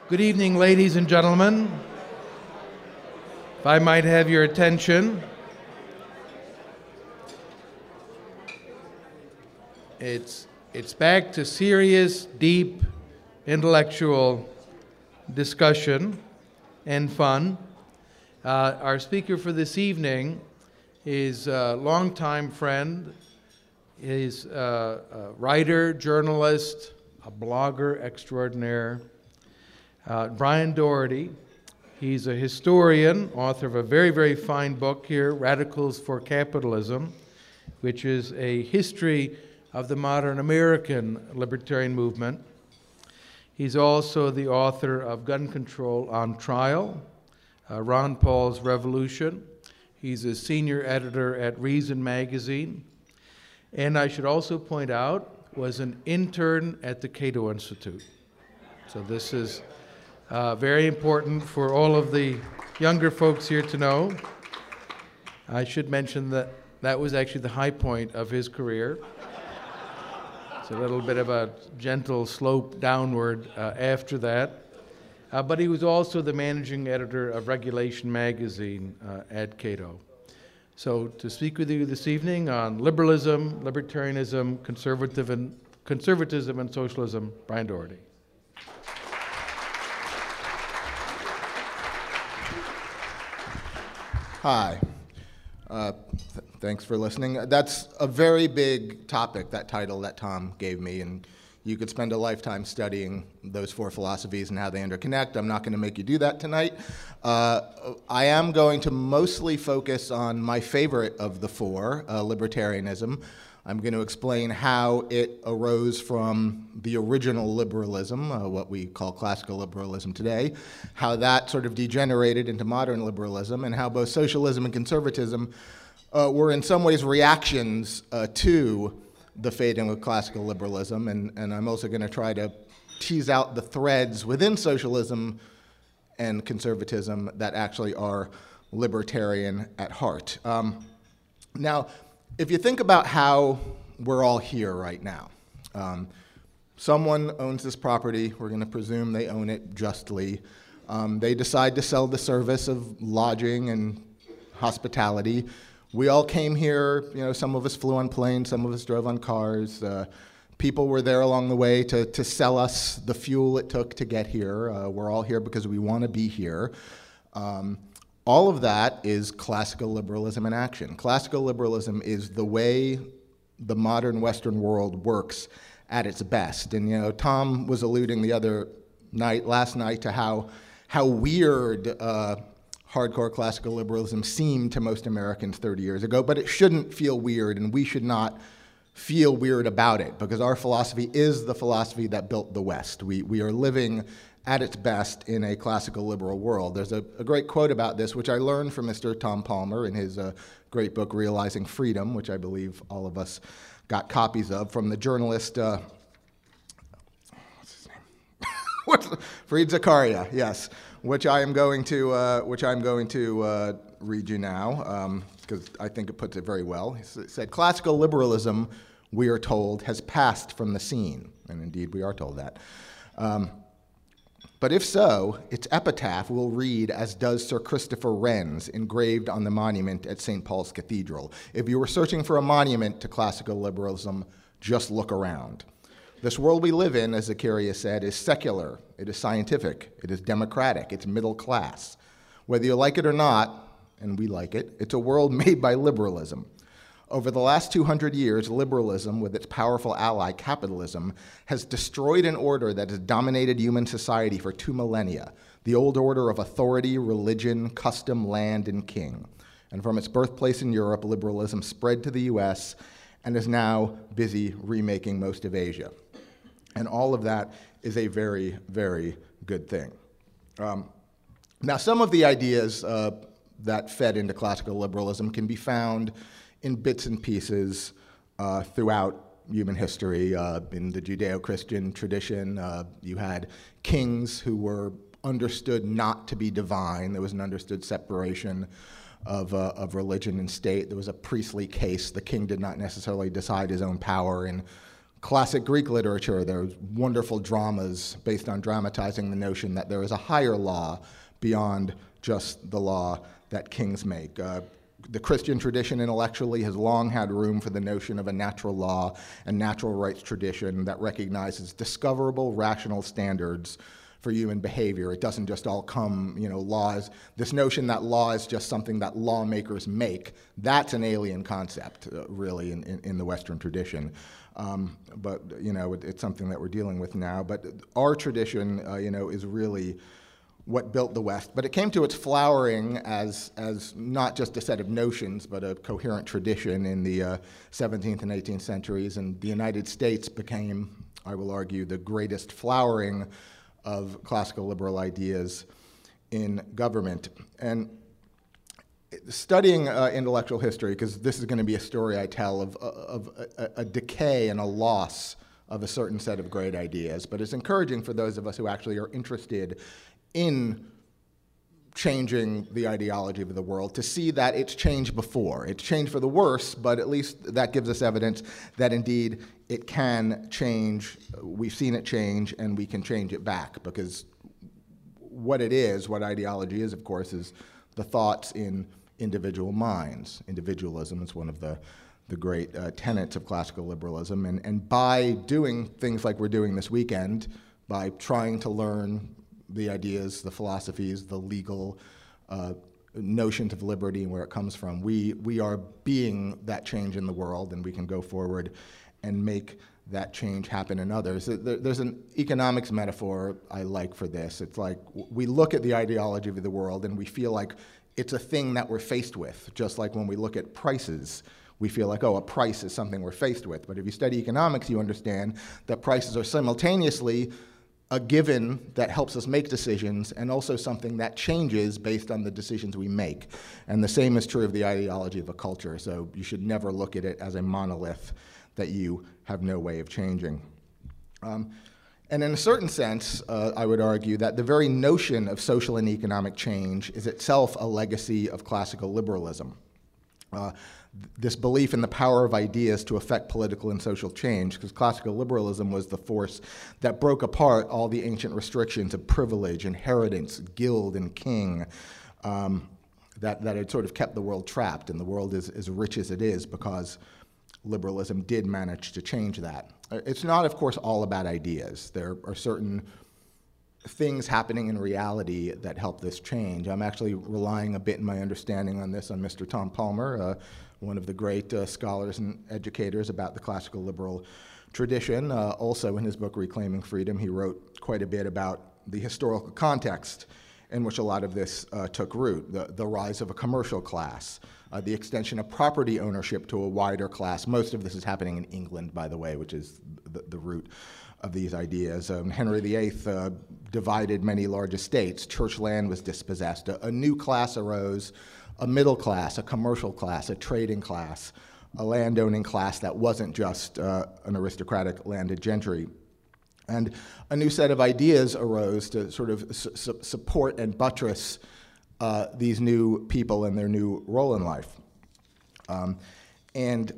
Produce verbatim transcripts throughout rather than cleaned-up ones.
Good evening, ladies and gentlemen. If I might have your attention, it's, it's back to serious, deep, intellectual discussion and fun. Uh, our speaker for this evening is a longtime friend, is a, a writer, journalist, a blogger extraordinaire, uh, Brian Doherty. He's a historian, author of a very, very fine book here, Radicals for Capitalism, which is a history of the modern American libertarian movement. He's also the author of Gun Control on Trial, uh, Ron Paul's Revolution. He's a senior editor at Reason Magazine. And I should also point out, was an intern at the Cato Institute. So this is uh, very important for all of the younger folks here to know. I should mention that that was actually the high point of his career. It's a little bit of a gentle slope downward uh, after that. Uh, but he was also the managing editor of Regulation Magazine uh, at Cato. So to speak with you this evening on liberalism, libertarianism, conservative and, conservatism and socialism, Brian Doherty. Hi. Uh, th thanks for listening. That's a very big topic, that title that Tom gave me, and you could spend a lifetime studying those four philosophies and how they interconnect. I'm not going to make you do that tonight. Uh, I am going to mostly focus on my favorite of the four, uh, libertarianism. I'm going to explain how it arose from the original liberalism, uh, what we call classical liberalism today, how that sort of degenerated into modern liberalism, and how both socialism and conservatism uh, were in some ways reactions uh, to the fading of classical liberalism, and, and I'm also going to try to tease out the threads within socialism and conservatism that actually are libertarian at heart. Um, now, if you think about how we're all here right now, um, someone owns this property. We're going to presume they own it justly. Um, they decide to sell the service of lodging and hospitality. We all came here, you know, some of us flew on planes, some of us drove on cars. Uh, people were there along the way to, to sell us the fuel it took to get here. Uh, we're all here because we want to be here. Um, all of that is classical liberalism in action. Classical liberalism is the way the modern Western world works at its best. And, you know, Tom was alluding the other night, last night, to how, how weird uh, hardcore classical liberalism seemed to most Americans thirty years ago, but it shouldn't feel weird, and we should not feel weird about it, because our philosophy is the philosophy that built the West. We, we are living at its best in a classical liberal world. There's a, a great quote about this, which I learned from Mister Tom Palmer in his uh, great book, Realizing Freedom, which I believe all of us got copies of, from the journalist, uh, what's his name? what's, Fareed Zakaria, yes. Which I am going to, uh, which I'm going to uh, read you now, because um, I think it puts it very well. He said, "Classical liberalism, we are told, has passed from the scene," and indeed we are told that. Um, but if so, its epitaph we'll read as does Sir Christopher Wren's, engraved on the monument at Saint Paul's Cathedral. If you were searching for a monument to classical liberalism, just look around. This world we live in, as Zakaria said, is secular, it is scientific, it is democratic, it's middle class. Whether you like it or not, and we like it, it's a world made by liberalism. Over the last two hundred years, liberalism, with its powerful ally, capitalism, has destroyed an order that has dominated human society for two millennia, the old order of authority, religion, custom, land, and king. And from its birthplace in Europe, liberalism spread to the U S and is now busy remaking most of Asia. And all of that is a very, very good thing. Um, now, some of the ideas uh, that fed into classical liberalism can be found in bits and pieces uh, throughout human history. Uh, in the Judeo-Christian tradition, uh, you had kings who were understood not to be divine. There was an understood separation of, uh, of religion and state. There was a priestly case. The king did not necessarily decide his own power in classic Greek literature, there's wonderful dramas based on dramatizing the notion that there is a higher law beyond just the law that kings make. Uh, the Christian tradition intellectually has long had room for the notion of a natural law and natural rights tradition that recognizes discoverable rational standards for human behavior. It doesn't just all come, you know, laws. This notion that law is just something that lawmakers make, that's an alien concept, uh, really, in, in, in the Western tradition. Um, but, you know, it, it's something that we're dealing with now. But our tradition, uh, you know, is really what built the West. But it came to its flowering as, as not just a set of notions, but a coherent tradition in the uh, seventeenth and eighteenth centuries. And the United States became, I will argue, the greatest flowering of classical liberal ideas in government. And studying uh, intellectual history, because this is going to be a story I tell of, of a, a decay and a loss of a certain set of great ideas, but it's encouraging for those of us who actually are interested in changing the ideology of the world to see that it's changed before. It's changed for the worse, but at least that gives us evidence that indeed it can change. We've seen it change, and we can change it back, because what it is, what ideology is, of course, is the thoughts in individual minds. Individualism is one of the, the great uh, tenets of classical liberalism, and, and by doing things like we're doing this weekend, by trying to learn the ideas, the philosophies, the legal uh, notions of liberty and where it comes from, we, we are being that change in the world, and we can go forward and make that change happen in others. There, there's an economics metaphor I like for this. It's like we look at the ideology of the world and we feel like it's a thing that we're faced with, just like when we look at prices. We feel like, oh, a price is something we're faced with. But if you study economics, you understand that prices are simultaneously a given that helps us make decisions, and also something that changes based on the decisions we make. And the same is true of the ideology of a culture. So you should never look at it as a monolith that you have no way of changing. Um, and in a certain sense, uh, I would argue that the very notion of social and economic change is itself a legacy of classical liberalism. Uh, this belief in the power of ideas to affect political and social change, because classical liberalism was the force that broke apart all the ancient restrictions of privilege, inheritance, guild, and king, um, that, that had sort of kept the world trapped, and the world is as rich as it is because liberalism did manage to change that. It's not, of course, all about ideas. There are certain things happening in reality that help this change. I'm actually relying a bit in my understanding on this on Mister Tom Palmer, uh, one of the great uh, scholars and educators about the classical liberal tradition. Uh, also in his book, Reclaiming Freedom, he wrote quite a bit about the historical context in which a lot of this uh, took root, the, the rise of a commercial class, uh, the extension of property ownership to a wider class. Most of this is happening in England, by the way, which is the, the root of these ideas. Um, Henry the Eighth uh, divided many large estates. Church land was dispossessed. A, a new class arose, a middle class, a commercial class, a trading class, a landowning class that wasn't just uh, an aristocratic landed gentry. And a new set of ideas arose to sort of su su support and buttress uh, these new people and their new role in life. Um, and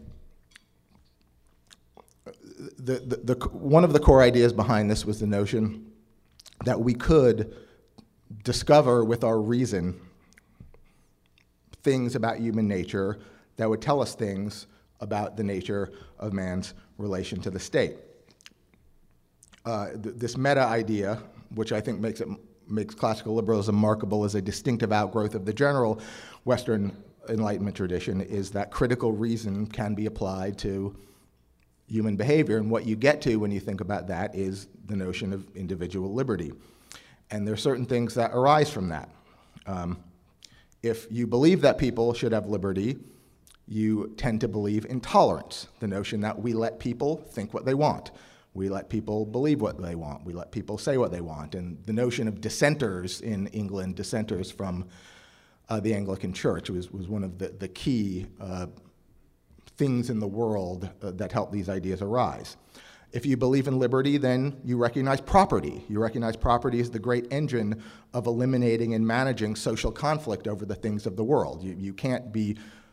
the, the, the, one of the core ideas behind this was the notion that we could discover with our reason things about human nature that would tell us things about the nature of man's relation to the state. Uh, th this meta idea, which I think makes it makes classical liberalism remarkable as a distinctive outgrowth of the general Western Enlightenment tradition, is that critical reason can be applied to human behavior, and what you get to when you think about that is the notion of individual liberty. And there are certain things that arise from that. Um, if you believe that people should have liberty, you tend to believe in tolerance, the notion that we let people think what they want. We let people believe what they want. We let people say what they want. And the notion of dissenters in England, dissenters from uh, the Anglican Church, was, was one of the, the key uh, things in the world uh, that helped these ideas arise. If you believe in liberty, then you recognize property. You recognize property as the great engine of eliminating and managing social conflict over the things of the world. You, you can't be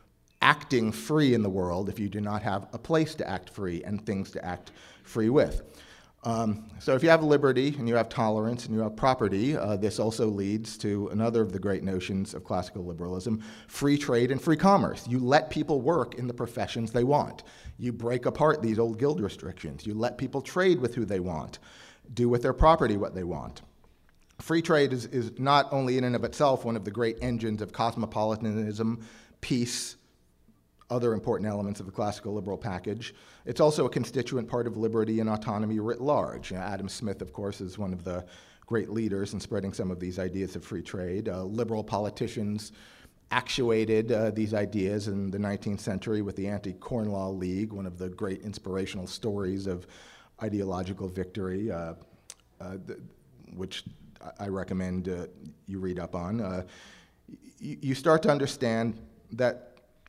acting free in the world if you do not have a place to act free and things to act free with. Um, so if you have liberty and you have tolerance and you have property, uh, this also leads to another of the great notions of classical liberalism, free trade and free commerce. You let people work in the professions they want. You break apart these old guild restrictions. You let people trade with who they want, do with their property what they want. Free trade is, is not only in and of itself one of the great engines of cosmopolitanism, peace, other important elements of the classical liberal package. It's also a constituent part of liberty and autonomy writ large. You know, Adam Smith, of course, is one of the great leaders in spreading some of these ideas of free trade. Uh, liberal politicians actuated uh, these ideas in the nineteenth century with the Anti-Corn Law League, one of the great inspirational stories of ideological victory, uh, uh, th- which I recommend uh, you read up on. Uh, y- you start to understand that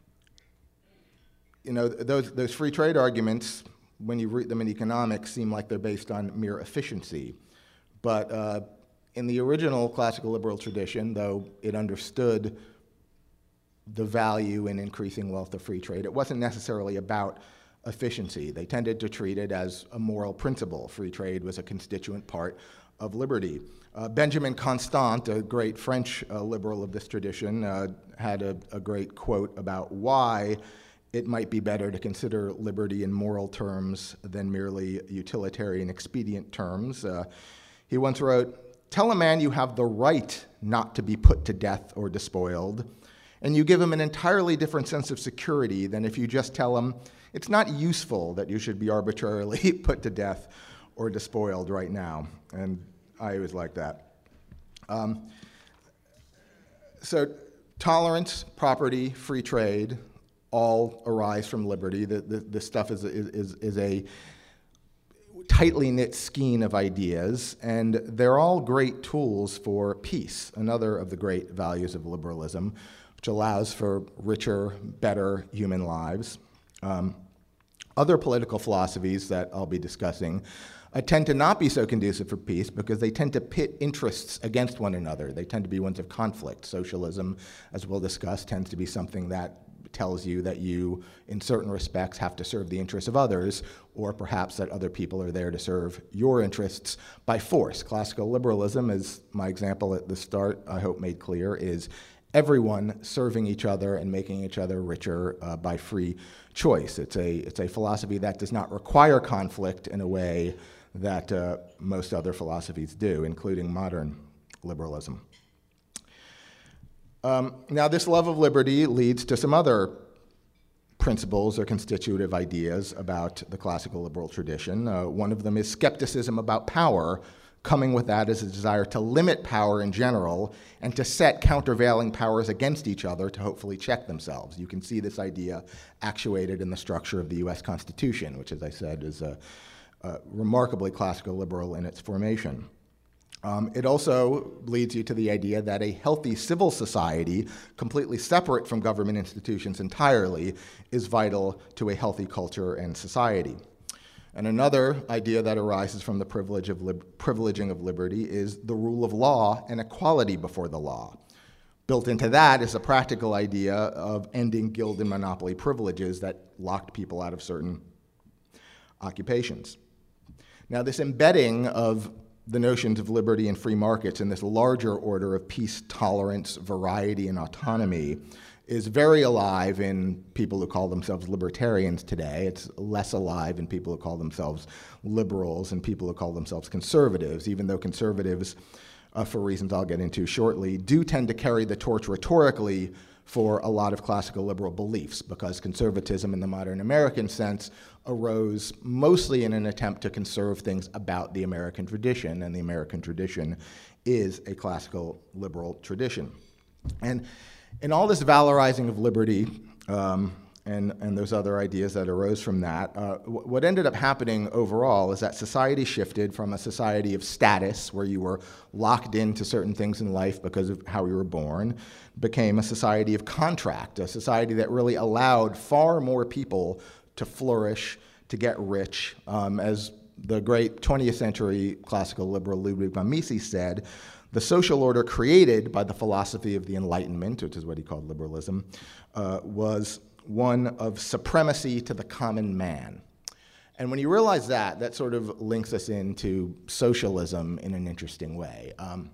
You know, those, those free trade arguments, when you read them in economics, seem like they're based on mere efficiency. But uh, in the original classical liberal tradition, though it understood the value in increasing wealth of free trade, it wasn't necessarily about efficiency. They tended to treat it as a moral principle. Free trade was a constituent part of liberty. Uh, Benjamin Constant, a great French uh, liberal of this tradition, uh, had a, a great quote about why it might be better to consider liberty in moral terms than merely utilitarian expedient terms. Uh, he once wrote, "Tell a man you have the right not to be put to death or despoiled, and you give him an entirely different sense of security than if you just tell him it's not useful that you should be arbitrarily put to death or despoiled right now." And I always like that. Um, so tolerance, property, free trade, all arise from liberty. The, the, this stuff is, is, is a tightly knit skein of ideas, and they're all great tools for peace, another of the great values of liberalism, which allows for richer, better human lives. Um, other political philosophies that I'll be discussing uh, tend to not be so conducive for peace because they tend to pit interests against one another. They tend to be ones of conflict. Socialism, as we'll discuss, tends to be something that tells you that you, in certain respects, have to serve the interests of others, or perhaps that other people are there to serve your interests by force. Classical liberalism, as my example at the start, I hope made clear, is everyone serving each other and making each other richer uh, by free choice. It's a, it's a philosophy that does not require conflict in a way that uh, most other philosophies do, including modern liberalism. Um, now, this love of liberty leads to some other principles or constitutive ideas about the classical liberal tradition. Uh, one of them is skepticism about power. Coming with that is a desire to limit power in general and to set countervailing powers against each other to hopefully check themselves. You can see this idea actuated in the structure of the U S Constitution, which, as I said, is a, a remarkably classical liberal in its formation. Um, it also leads you to the idea that a healthy civil society, completely separate from government institutions entirely, is vital to a healthy culture and society. And another idea that arises from the privilege of lib- privileging of liberty is the rule of law and equality before the law. Built into that is a practical idea of ending guild and monopoly privileges that locked people out of certain occupations. Now, this embedding of the notions of liberty and free markets in this larger order of peace, tolerance, variety, and autonomy is very alive in people who call themselves libertarians today. It's less alive in people who call themselves liberals and people who call themselves conservatives, even though conservatives, uh, for reasons I'll get into shortly, do tend to carry the torch rhetorically for a lot of classical liberal beliefs, because conservatism in the modern American sense arose mostly in an attempt to conserve things about the American tradition, and the American tradition is a classical liberal tradition. And in all this valorizing of liberty um, and, and those other ideas that arose from that, uh, w- what ended up happening overall is that society shifted from a society of status, where you were locked into certain things in life because of how you were born, became a society of contract, a society that really allowed far more people to flourish, to get rich. Um, as the great twentieth century classical liberal Ludwig von Mises said, the social order created by the philosophy of the Enlightenment, which is what he called liberalism, uh, was one of supremacy to the common man. And when you realize that, that sort of links us into socialism in an interesting way. Um,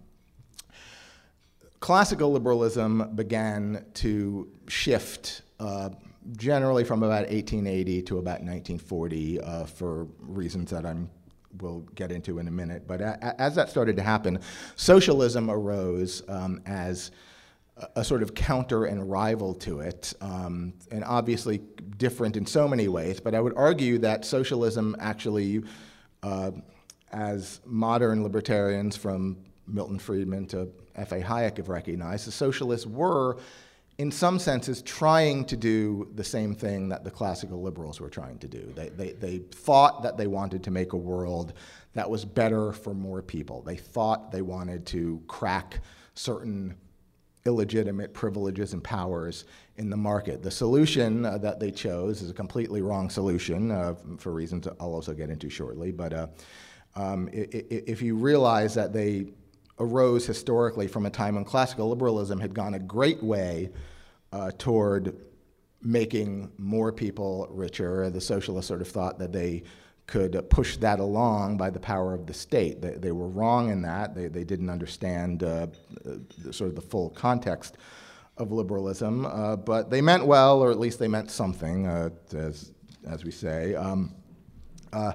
classical liberalism began to shift uh, generally from about eighteen eighty to about nineteen forty uh, for reasons that I'm we'll get into in a minute. But a, as that started to happen, socialism arose um, as a, a sort of counter and rival to it, um, and obviously different in so many ways. But I would argue that socialism actually, uh, as modern libertarians from Milton Friedman to F A Hayek have recognized, the socialists were, in some senses, trying to do the same thing that the classical liberals were trying to do. They, they, they thought that they wanted to make a world that was better for more people. They thought they wanted to crack certain illegitimate privileges and powers in the market. The solution uh, that they chose is a completely wrong solution uh, for reasons I'll also get into shortly. But uh, um, if you realize that they arose historically from a time when classical liberalism had gone a great way uh, toward making more people richer. The socialists sort of thought that they could uh, push that along by the power of the state. They, they were wrong in that. They, they didn't understand uh, the, sort of the full context of liberalism, uh, but they meant well, or at least they meant something, uh, as, as we say. Um, uh,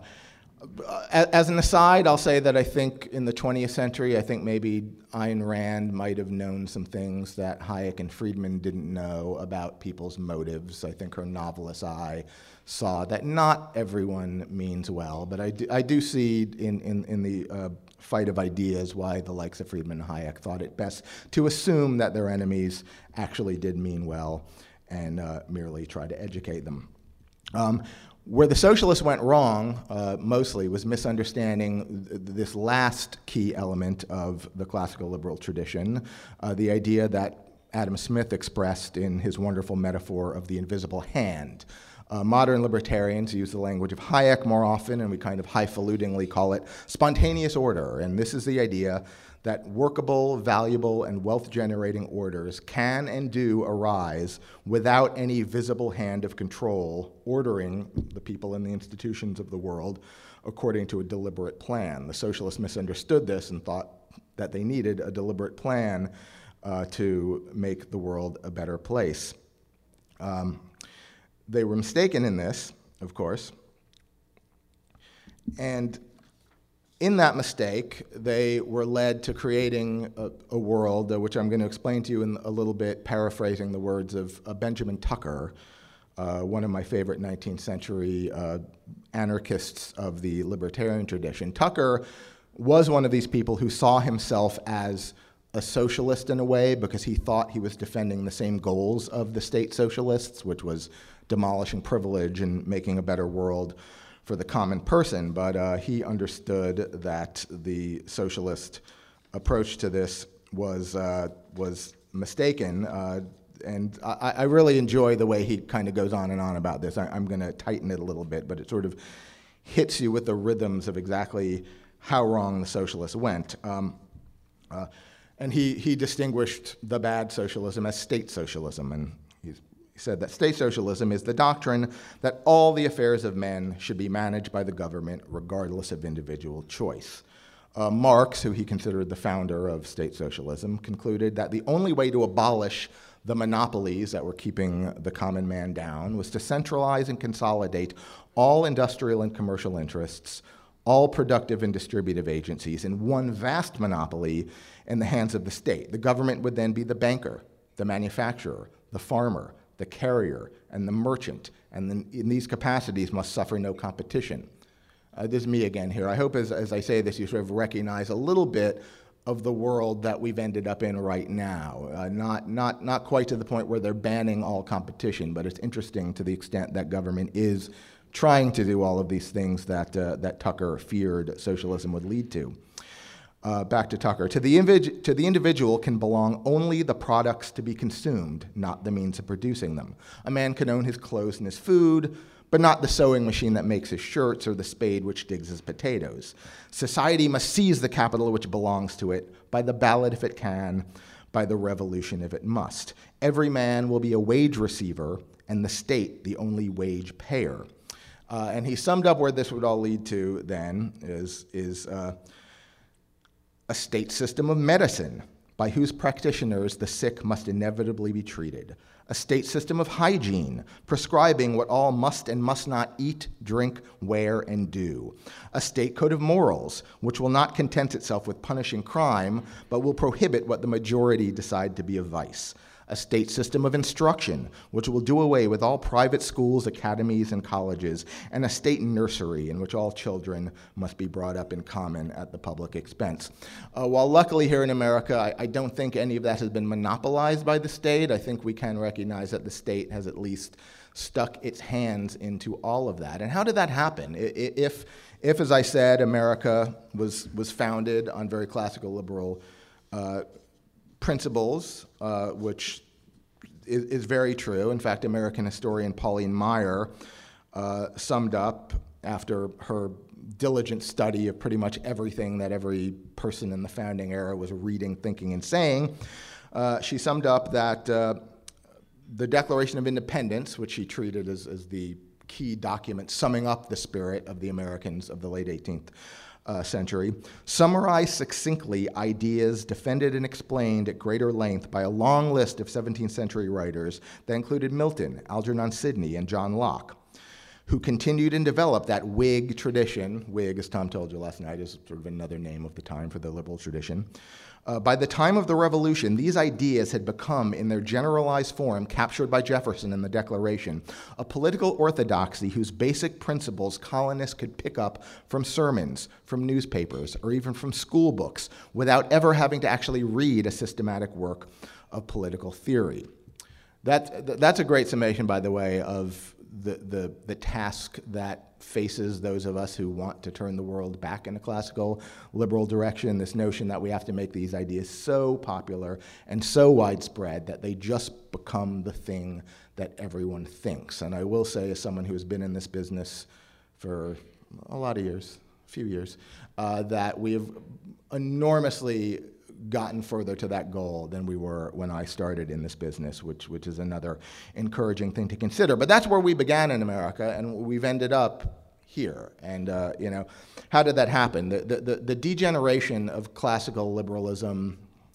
As an aside, I'll say that I think in the twentieth century, I think maybe Ayn Rand might have known some things that Hayek and Friedman didn't know about people's motives. I think her novelist's eye saw that not everyone means well, but I do, I do see in, in, in the uh, fight of ideas why the likes of Friedman and Hayek thought it best to assume that their enemies actually did mean well and uh, merely try to educate them. Um, Where the socialists went wrong, uh, mostly, was misunderstanding th this last key element of the classical liberal tradition, uh, the idea that Adam Smith expressed in his wonderful metaphor of the invisible hand. Uh, modern libertarians use the language of Hayek more often, and we kind of highfalutingly call it spontaneous order. And this is the idea that workable, valuable, and wealth-generating orders can and do arise without any visible hand of control ordering the people and the institutions of the world according to a deliberate plan. The socialists misunderstood this and thought that they needed a deliberate plan uh, to make the world a better place. Um, they were mistaken in this, of course, and in that mistake, they were led to creating a, a world, uh, which I'm going to explain to you in a little bit, paraphrasing the words of uh, Benjamin Tucker, uh, one of my favorite nineteenth century uh, anarchists of the libertarian tradition. Tucker was one of these people who saw himself as a socialist in a way because he thought he was defending the same goals of the state socialists, which was demolishing privilege and making a better world for the common person, but uh, he understood that the socialist approach to this was uh, was mistaken, uh, and I, I really enjoy the way he kind of goes on and on about this. I, I'm going to tighten it a little bit, but it sort of hits you with the rhythms of exactly how wrong the socialists went. Um, uh, and he, he distinguished the bad socialism as state socialism, and he's said that state socialism is the doctrine that all the affairs of men should be managed by the government regardless of individual choice. Uh, Marx, who he considered the founder of state socialism, concluded that the only way to abolish the monopolies that were keeping the common man down was to centralize and consolidate all industrial and commercial interests, all productive and distributive agencies in one vast monopoly in the hands of the state. The government would then be the banker, the manufacturer, the farmer, the carrier, and the merchant, and then in these capacities must suffer no competition. Uh, this is me again here. I hope as, as I say this, you sort of recognize a little bit of the world that we've ended up in right now. Uh, not, not, not quite to the point where they're banning all competition, but it's interesting to the extent that government is trying to do all of these things that, uh, that Tucker feared socialism would lead to. Uh, back to Tucker. To the, invid to the individual can belong only the products to be consumed, not the means of producing them. A man can own his clothes and his food, but not the sewing machine that makes his shirts or the spade which digs his potatoes. Society must seize the capital which belongs to it by the ballot if it can, by the revolution if it must. Every man will be a wage receiver and the state the only wage payer. Uh, and he summed up where this would all lead to then is, is uh, a state system of medicine by whose practitioners the sick must inevitably be treated. A state system of hygiene, prescribing what all must and must not eat, drink, wear, and do. A state code of morals, which will not content itself with punishing crime, but will prohibit what the majority decide to be a vice. A state system of instruction, which will do away with all private schools, academies, and colleges, and a state nursery in which all children must be brought up in common at the public expense. Uh, while luckily here in America, I, I don't think any of that has been monopolized by the state. I think we can recognize that the state has at least stuck its hands into all of that. And how did that happen? If, if as I said, America was, was founded on very classical liberal uh, principles, uh, which is, is very true. In fact, American historian Pauline Maier uh, summed up, after her diligent study of pretty much everything that every person in the founding era was reading, thinking, and saying, uh, she summed up that uh, the Declaration of Independence, which she treated as, as the key document summing up the spirit of the Americans of the late eighteenth Uh, century, summarized succinctly ideas defended and explained at greater length by a long list of seventeenth century writers that included Milton, Algernon Sidney, and John Locke, who continued and developed that Whig tradition. Whig, as Tom told you last night, is sort of another name of the time for the liberal tradition. Uh, by the time of the Revolution, these ideas had become, in their generalized form, captured by Jefferson in the Declaration, a political orthodoxy whose basic principles colonists could pick up from sermons, from newspapers, or even from school books, without ever having to actually read a systematic work of political theory. That, that's a great summation, by the way, of the, the, the task that faces those of us who want to turn the world back in a classical liberal direction, this notion that we have to make these ideas so popular and so widespread that they just become the thing that everyone thinks. And I will say, as someone who has been in this business for a lot of years, a few years, uh, that we have enormously gotten further to that goal than we were when I started in this business, which, which is another encouraging thing to consider. But that's where we began in America, and we've ended up here. And, uh, you know, how did that happen? The, the, the degeneration of classical liberalism,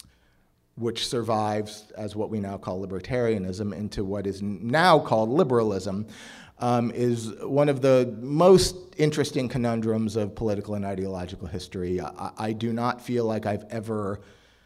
which survives as what we now call libertarianism, into what is now called liberalism, um, is one of the most interesting conundrums of political and ideological history. I, I do not feel like I've ever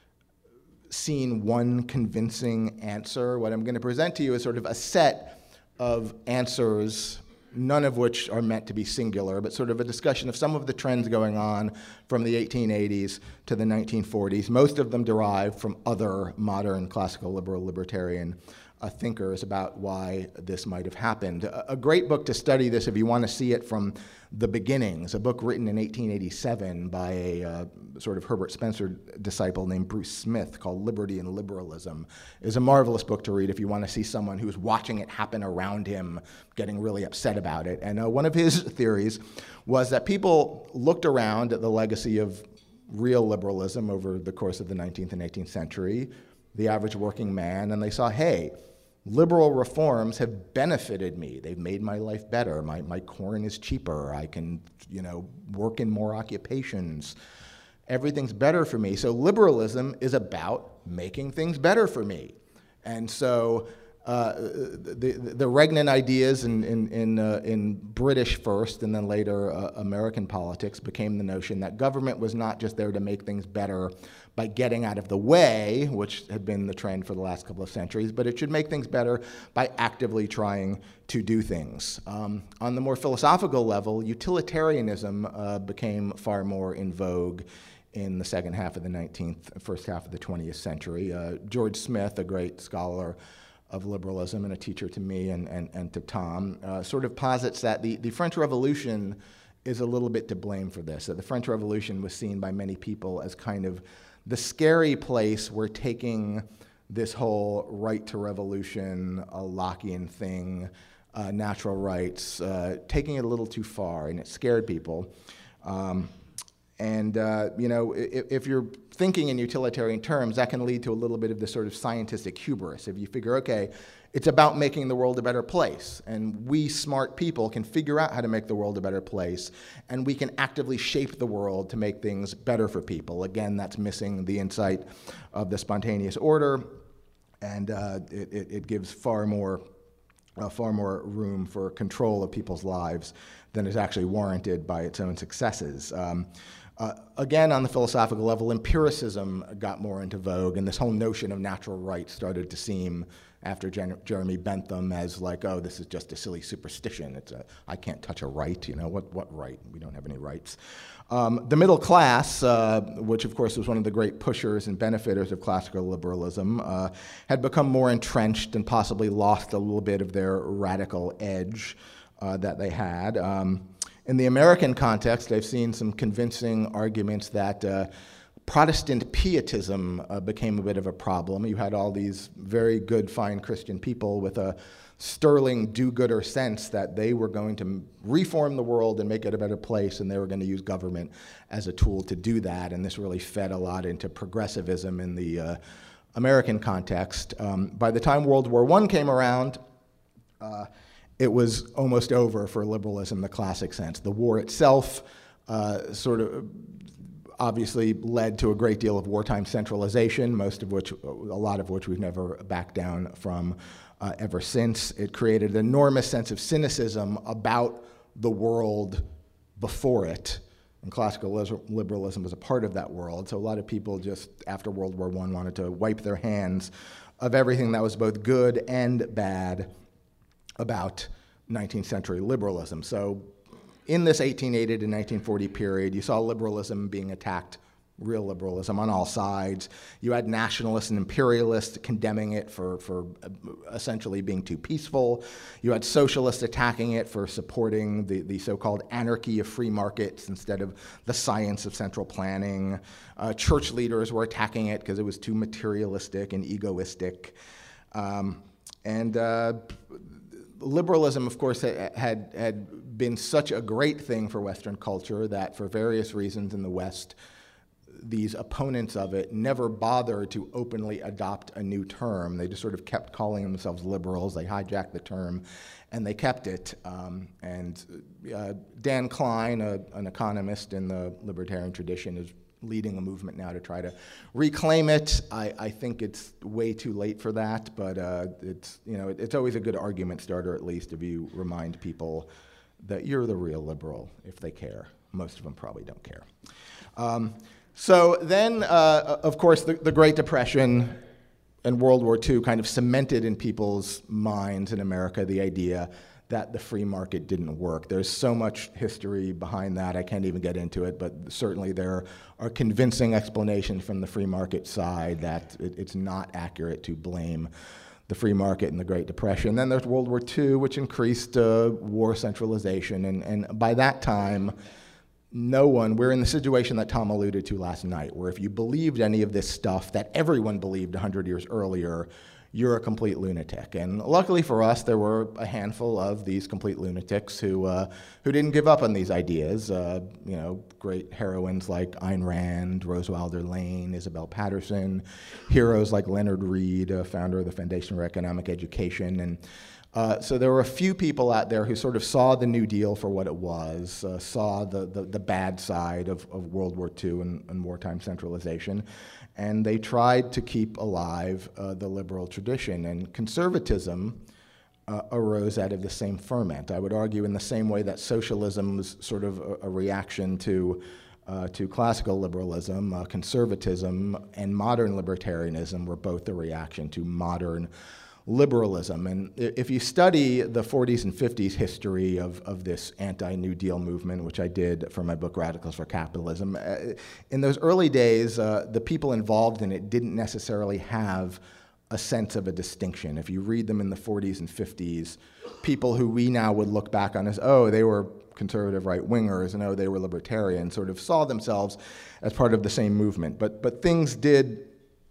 seen one convincing answer. What I'm going to present to you is sort of a set of answers, none of which are meant to be singular, but sort of a discussion of some of the trends going on from the eighteen eighties to the nineteen forties, most of them derived from other modern classical liberal libertarian uh, thinkers about why this might have happened. A, a great book to study this if you want to see it from the beginnings, a book written in eighteen eighty-seven by a uh, sort of Herbert Spencer disciple named Bruce Smith called Liberty and Liberalism, is a marvelous book to read if you want to see someone who's watching it happen around him getting really upset about it. And uh, one of his theories was that people looked around at the legacy of real liberalism over the course of the nineteenth and eighteenth century, the average working man, and they saw, hey, liberal reforms have benefited me. They've made my life better. My, my corn is cheaper. I can, you know, work in more occupations. Everything's better for me. So liberalism is about making things better for me. And so uh, the, the, the Reagan ideas in, in, in, uh, in British first and then later uh, American politics became the notion that government was not just there to make things better by getting out of the way, which had been the trend for the last couple of centuries, but it should make things better by actively trying to do things. Um, on the more philosophical level, utilitarianism uh, became far more in vogue in the second half of the nineteenth, first half of the twentieth century. Uh, George Smith, a great scholar of liberalism and a teacher to me and, and, and to Tom, uh, sort of posits that the, the French Revolution is a little bit to blame for this, that the French Revolution was seen by many people as kind of the scary place where taking this whole right to revolution, a Lockean thing, uh, natural rights, uh, taking it a little too far, and it scared people. Um, And, uh, you know, if, if you're thinking in utilitarian terms, that can lead to a little bit of this sort of scientific hubris. If you figure, okay, it's about making the world a better place, and we smart people can figure out how to make the world a better place, and we can actively shape the world to make things better for people. Again, that's missing the insight of the spontaneous order, and uh, it, it, it gives far more, uh, far more room for control of people's lives than is actually warranted by its own successes. Um, Uh, again, on the philosophical level, empiricism got more into vogue, and this whole notion of natural right started to seem, after Jen- Jeremy Bentham, as like, oh, this is just a silly superstition. It's a, I can't touch a right, you know, what, what right? We don't have any rights. Um, the middle class, uh, which of course was one of the great pushers and benefiters of classical liberalism, uh, had become more entrenched and possibly lost a little bit of their radical edge uh, that they had. Um, In the American context, I've seen some convincing arguments that uh, Protestant pietism uh, became a bit of a problem. You had all these very good, fine Christian people with a sterling do-gooder sense that they were going to reform the world and make it a better place, and they were going to use government as a tool to do that. And this really fed a lot into progressivism in the uh, American context. Um, by the time World War One came around, uh, it was almost over for liberalism in the classic sense. The war itself uh, sort of obviously led to a great deal of wartime centralization, most of which, a lot of which we've never backed down from uh, ever since. It created an enormous sense of cynicism about the world before it, and classical liberalism was a part of that world. So a lot of people just, after World War One, wanted to wipe their hands of everything that was both good and bad about nineteenth century liberalism. So in this eighteen eighty to nineteen forty period, you saw liberalism being attacked, real liberalism, on all sides. You had nationalists and imperialists condemning it for, for essentially being too peaceful. You had socialists attacking it for supporting the, the so-called anarchy of free markets instead of the science of central planning. Uh, church leaders were attacking it because it was too materialistic and egoistic. Um, and uh, Liberalism, of course, had, had been such a great thing for Western culture that for various reasons in the West, these opponents of it never bothered to openly adopt a new term. They just sort of kept calling themselves liberals. They hijacked the term, and they kept it. Um, and uh, Dan Klein, a, an economist in the libertarian tradition, is leading a movement now to try to reclaim it. I, I think it's way too late for that, but uh, it's, you know, it, it's always a good argument starter, at least, if you remind people that you're the real liberal, if they care. Most of them probably don't care. Um, so then, uh, of course, the, the Great Depression and World War Two kind of cemented in people's minds in America the idea that the free market didn't work. There's so much history behind that, I can't even get into it, but certainly there are convincing explanations from the free market side that it, it's not accurate to blame the free market in the Great Depression. Then there's World War Two, which increased uh, war centralization, and, and by that time, no one, we're in the situation that Tom alluded to last night, where if you believed any of this stuff that everyone believed one hundred years earlier, you're a complete lunatic. And luckily for us, there were a handful of these complete lunatics who uh, who didn't give up on these ideas. Uh, you know, great heroines like Ayn Rand, Rose Wilder Lane, Isabel Patterson, heroes like Leonard Read, uh, founder of the Foundation for Economic Education. And uh, so there were a few people out there who sort of saw the New Deal for what it was, uh, saw the, the, the bad side of, of World War Two and, and wartime centralization, and they tried to keep alive uh, the liberal tradition. And conservatism uh, arose out of the same ferment. I would argue in the same way that socialism was sort of a, a reaction to uh, to classical liberalism, uh, conservatism and modern libertarianism were both a reaction to modern liberalism. And if you study the forties and fifties history of, of this anti-New Deal movement, which I did for my book Radicals for Capitalism, uh, in those early days, uh, the people involved in it didn't necessarily have a sense of a distinction. If you read them in the forties and fifties, people who we now would look back on as, oh, they were conservative right-wingers, and oh, they were libertarians, sort of saw themselves as part of the same movement. But, but things did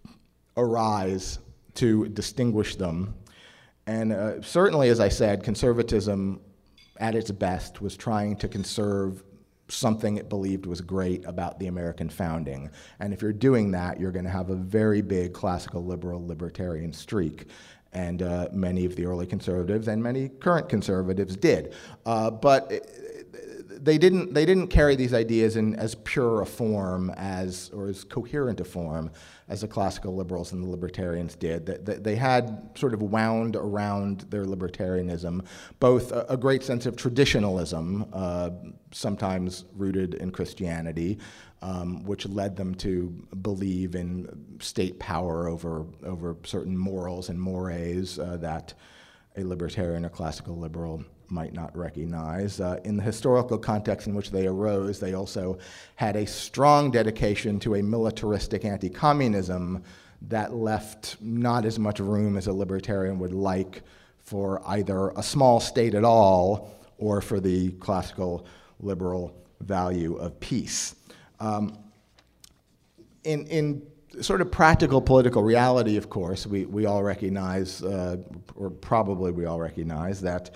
arise to distinguish them. And uh, certainly, as I said, conservatism at its best was trying to conserve something it believed was great about the American founding. And if you're doing that, you're going to have a very big classical liberal libertarian streak. And uh, many of the early conservatives and many current conservatives did. Uh, but it, they didn't, they didn't carry these ideas in as pure a form as, or as coherent a form as the classical liberals and the libertarians did. They, they had sort of wound around their libertarianism both a, a great sense of traditionalism, uh, sometimes rooted in Christianity, um, which led them to believe in state power over, over certain morals and mores uh, that a libertarian or classical liberal might not recognize. Uh, in the historical context in which they arose, they also had a strong dedication to a militaristic anti-communism that left not as much room as a libertarian would like for either a small state at all or for the classical liberal value of peace. Um, in, in sort of practical political reality, of course, we, we all recognize, uh, or probably we all recognize, that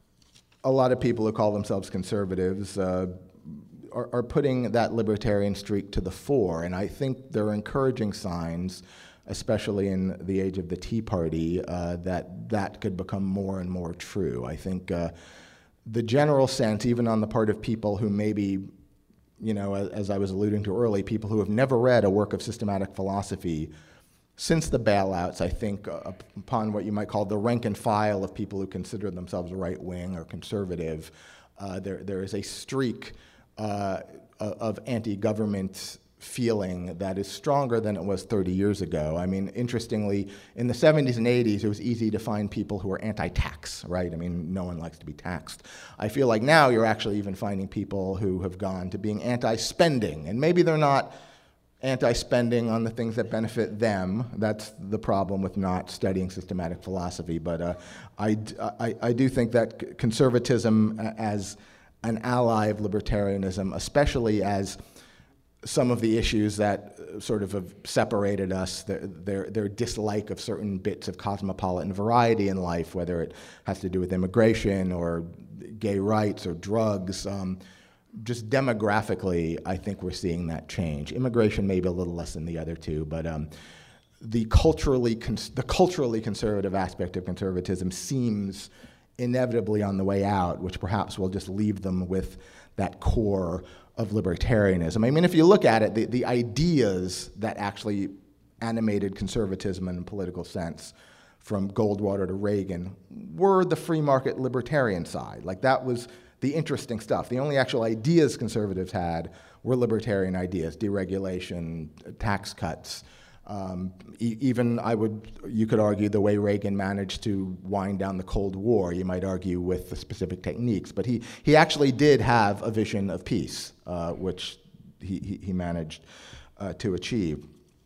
a lot of people who call themselves conservatives uh, are, are putting that libertarian streak to the fore, and I think there are encouraging signs, especially in the age of the Tea Party, uh, that that could become more and more true. I think uh, the general sense, even on the part of people who maybe, you know, as, as I was alluding to early, people who have never read a work of systematic philosophy, since the bailouts, I think, uh, upon what you might call the rank and file of people who consider themselves right-wing or conservative, uh, there, there is a streak uh, of anti-government feeling that is stronger than it was thirty years ago. I mean, interestingly, in the seventies and eighties, it was easy to find people who were anti-tax, right? I mean, no one likes to be taxed. I feel like now you're actually even finding people who have gone to being anti-spending, and maybe they're not anti-spending on the things that benefit them. That's the problem with not studying systematic philosophy. But uh, I, I, I do think that conservatism as an ally of libertarianism, especially as some of the issues that sort of have separated us, their, their, their dislike of certain bits of cosmopolitan variety in life, whether it has to do with immigration or gay rights or drugs, um, just demographically, I think we're seeing that change. Immigration maybe a little less than the other two, but um, the culturally cons the culturally conservative aspect of conservatism seems inevitably on the way out, which perhaps will just leave them with that core of libertarianism. I mean, if you look at it, the, the ideas that actually animated conservatism in a political sense, from Goldwater to Reagan, were the free market libertarian side. Like, that was the interesting stuff. The only actual ideas conservatives had were libertarian ideas: deregulation, tax cuts. Um, e even I would, you could argue the way Reagan managed to wind down the Cold War. You might argue with the specific techniques, but he he actually did have a vision of peace, uh, which he he, he managed uh, to achieve.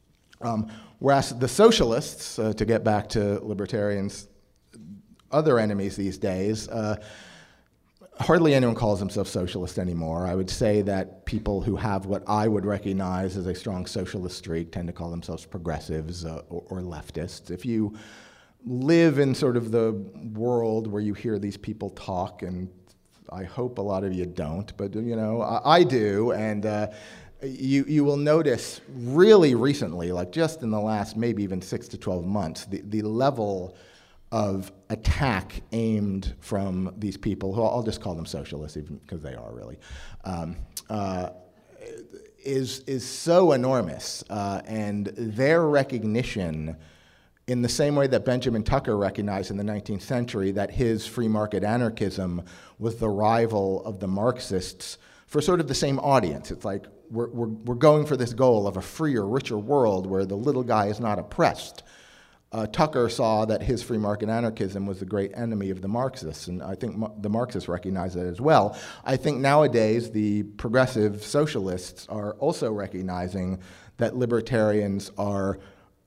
Um, whereas the socialists, uh, to get back to libertarians, other enemies these days. Uh, Hardly anyone calls himself socialist anymore. I would say that people who have what I would recognize as a strong socialist streak tend to call themselves progressives uh, or, or leftists. If you live in sort of the world where you hear these people talk, and I hope a lot of you don't, but you know, I, I do, and uh, you, you will notice really recently, like just in the last maybe even six to twelve months, the, the level of attack aimed from these people, who I'll just call them socialists, even because they are really, um, uh, is, is so enormous. Uh, and their recognition, in the same way that Benjamin Tucker recognized in the nineteenth century that his free market anarchism was the rival of the Marxists for sort of the same audience. It's like, we're, we're, we're going for this goal of a freer, richer world where the little guy is not oppressed. Uh, Tucker saw that his free market anarchism was the great enemy of the Marxists, and I think the Marxists recognize that as well. I think nowadays the progressive socialists are also recognizing that libertarians are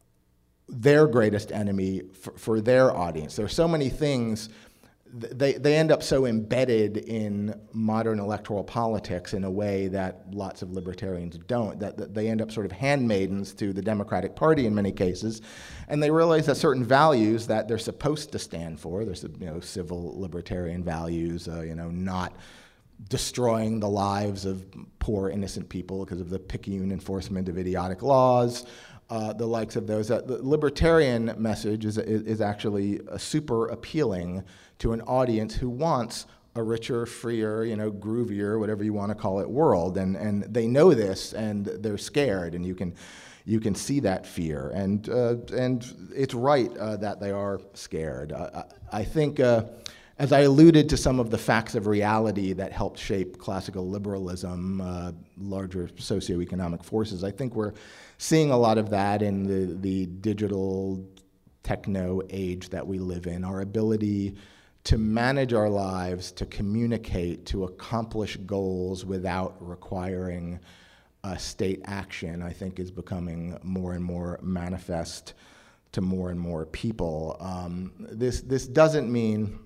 their greatest enemy for, for their audience. There are so many things, they, they end up so embedded in modern electoral politics in a way that lots of libertarians don't, that, that they end up sort of handmaidens to the Democratic Party in many cases, and they realize that certain values that they're supposed to stand for, there's, you know, civil libertarian values, uh, you know, not destroying the lives of poor, innocent people because of the picayune enforcement of idiotic laws, uh, the likes of those. Uh, the libertarian message is, is, is actually uh, super appealing to an audience who wants a richer, freer, you know, groovier, whatever you want to call it, world. And, and they know this, and they're scared, and you can, you can see that fear. And, uh, and it's right uh, that they are scared. Uh, I, I think, uh, as I alluded to some of the facts of reality that helped shape classical liberalism, uh, larger socioeconomic forces, I think we're seeing a lot of that in the, the digital techno age that we live in. Our ability to manage our lives, to communicate, to accomplish goals without requiring uh, state action, I think is becoming more and more manifest to more and more people. Um, this, this doesn't mean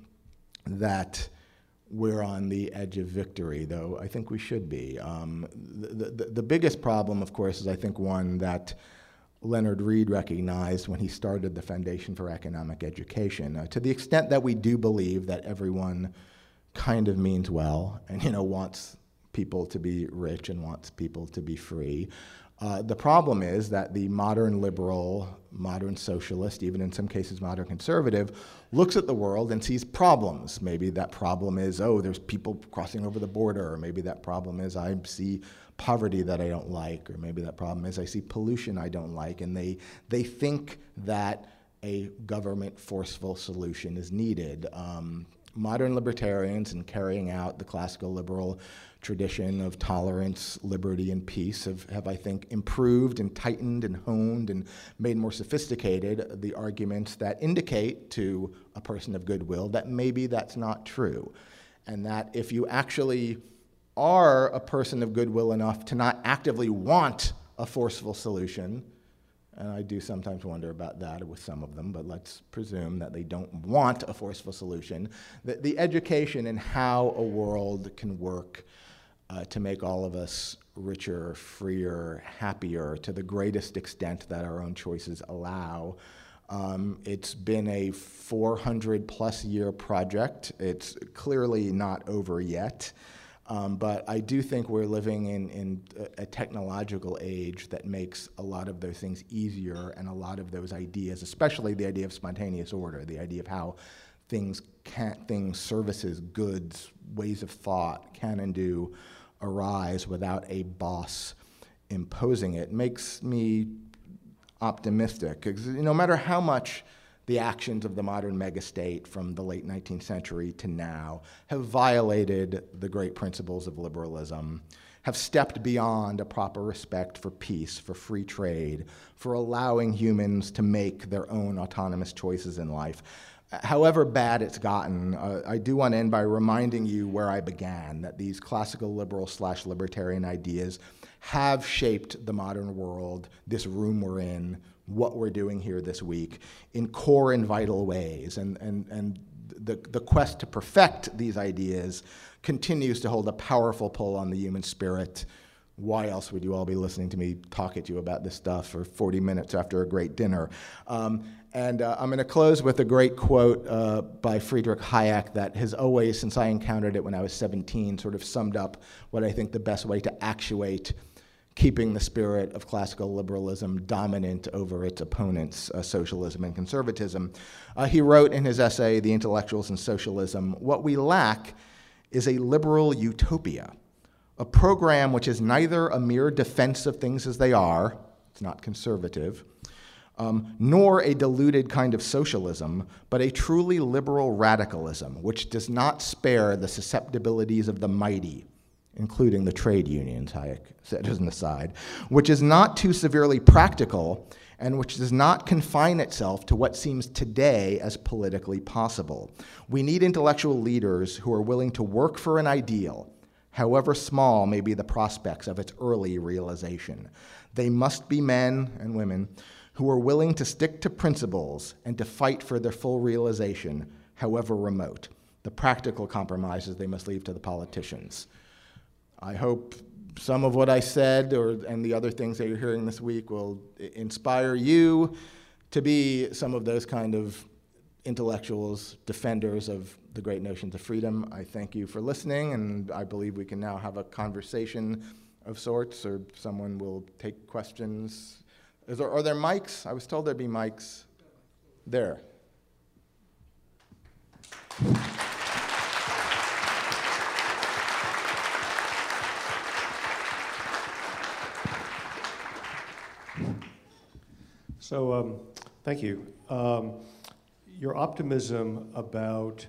that we're on the edge of victory, though I think we should be. Um, the, the, the biggest problem, of course, is I think one that Leonard Read recognized when he started the Foundation for Economic Education. Uh, to the extent that we do believe that everyone kind of means well and, you know, wants people to be rich and wants people to be free, Uh, the problem is that the modern liberal, modern socialist, even in some cases modern conservative, looks at the world and sees problems. Maybe that problem is, oh, there's people crossing over the border, or maybe that problem is I see poverty that I don't like, or maybe that problem is I see pollution I don't like, and they, they think that a government forceful solution is needed. Um, modern libertarians, in carrying out the classical liberal tradition of tolerance, liberty, and peace have, have, I think, improved and tightened and honed and made more sophisticated the arguments that indicate to a person of goodwill that maybe that's not true. And that if you actually are a person of goodwill enough to not actively want a forceful solution, and I do sometimes wonder about that with some of them, but let's presume that they don't want a forceful solution, that the education in how a world can work Uh, to make all of us richer, freer, happier to the greatest extent that our own choices allow. Um, it's been a four hundred plus year project. It's clearly not over yet, um, but I do think we're living in, in a, a technological age that makes a lot of those things easier, and a lot of those ideas, especially the idea of spontaneous order, the idea of how things can, things, services, goods, ways of thought can and do arise without a boss imposing it, makes me optimistic. Because no matter how much the actions of the modern megastate from the late nineteenth century to now have violated the great principles of liberalism, have stepped beyond a proper respect for peace, for free trade, for allowing humans to make their own autonomous choices in life, however bad it's gotten, uh, I do want to end by reminding you where I began, that these classical liberal slash libertarian ideas have shaped the modern world, this room we're in, what we're doing here this week, in core and vital ways. And, and, and the, the quest to perfect these ideas continues to hold a powerful pull on the human spirit. Why else would you all be listening to me talk at you about this stuff for forty minutes after a great dinner? Um, and uh, I'm going to close with a great quote uh, by Friedrich Hayek that has always, since I encountered it when I was seventeen, sort of summed up what I think the best way to actuate keeping the spirit of classical liberalism dominant over its opponents, uh, socialism and conservatism. Uh, he wrote in his essay, The Intellectuals and Socialism, "What we lack is a liberal utopia, a program which is neither a mere defense of things as they are, it's not conservative, um, nor a diluted kind of socialism, but a truly liberal radicalism, which does not spare the susceptibilities of the mighty," including the trade unions, Hayek said as an aside, "which is not too severely practical, and which does not confine itself to what seems today as politically possible. We need intellectual leaders who are willing to work for an ideal, however small may be the prospects of its early realization. They must be men and women who are willing to stick to principles and to fight for their full realization, however remote. The practical compromises they must leave to the politicians." I hope some of what I said or, and the other things that you're hearing this week will inspire you to be some of those kind of intellectuals, defenders of the great notions of freedom. I thank you for listening, and I believe we can now have a conversation of sorts, or someone will take questions. Is there, are there mics? I was told there'd be mics there. So, um, thank you. Um, your optimism about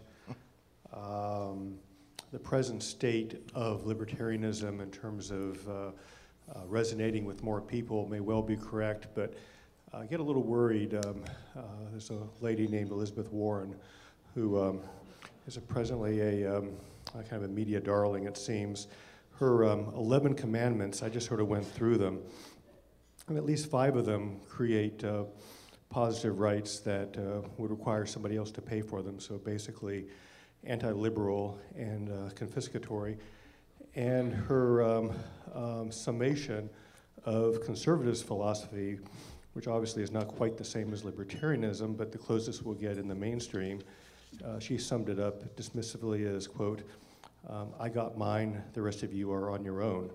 um, the present state of libertarianism in terms of uh, uh, resonating with more people may well be correct, but I get a little worried. Um, uh, there's a lady named Elizabeth Warren who um, is a presently a, um, a kind of a media darling, it seems. Her um, eleven commandments, I just sort of went through them. And at least five of them create uh, positive rights that uh, would require somebody else to pay for them. So basically anti-liberal and uh, confiscatory. And her um, um, summation of conservatives' philosophy, which obviously is not quite the same as libertarianism, but the closest we'll get in the mainstream, uh, she summed it up dismissively as, quote, um, I got mine, the rest of you are on your own.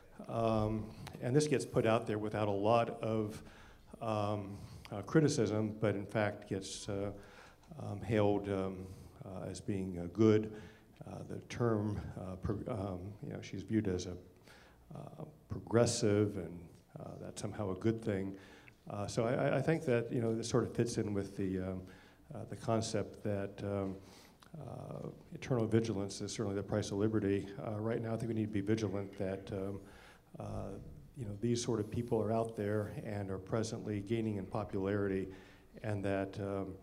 Um, and this gets put out there without a lot of um, uh, criticism, but in fact gets uh, um, hailed um, uh, as being uh, good. Uh, the term, uh, pro um, you know, she's viewed as a uh, progressive, and uh, that's somehow a good thing. Uh, so I, I think that, you know, this sort of fits in with the um, uh, the concept that um, uh, eternal vigilance is certainly the price of liberty. Uh, right now, I think we need to be vigilant that. Um, Uh, you know, these sort of people are out there and are presently gaining in popularity, and that um,